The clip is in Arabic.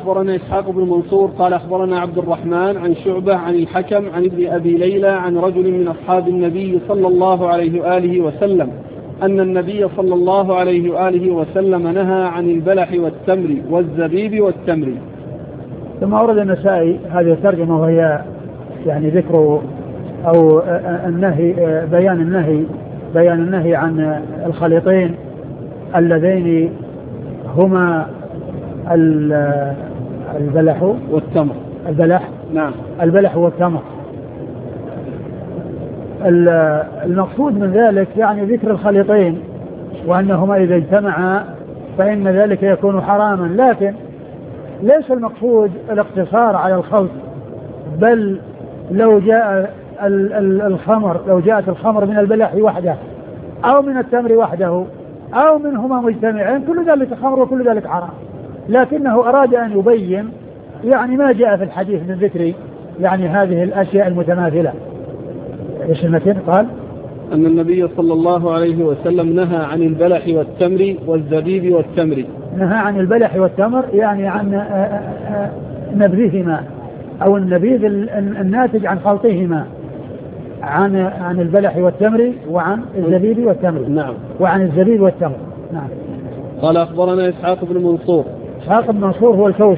أخبرنا إسحاق بن منصور قال أخبرنا عبد الرحمن عن شعبة عن الحكم عن ابن أبي ليلى عن رجل من أصحاب النبي صلى الله عليه وآله وسلم أن النبي صلى الله عليه وآله وسلم نهى عن البلح والتمر والزبيب والتمر. ثم أورد النسائي هذه الترجمة وهي يعني ذكر أو النهي بيان النهي عن الخليطين اللذين هما البلح والتمر. نعم. البلح والتمر. المقصود من ذلك يعني ذكر الخليطين وأنهما إذا اجتمعا فإن ذلك يكون حراما، لكن ليس المقصود الاقتصار على الخلط، بل لو جاءت الخمر من البلح وحده أو من التمر وحده أو منهما مجتمعين كل ذلك خمر وكل ذلك حرام، لكنه أراد أن يبين يعني ما جاء في الحديث من ذكر يعني هذه الأشياء المتماثلة. إيش المتن قال؟ أن النبي صلى الله عليه وسلم نهى عن البلح والتمر والزبيب والتمر. نهى عن البلح والتمر يعني عن نبذهما أو النبيذ الناتج عن خلطهما، عن البلح والتمر وعن الزبيب والتمر. نعم. وعن الزبيب والتمر. نعم. قال أخبرنا إسحاق بن منصور. إسحاق بن منصور هو الكوفي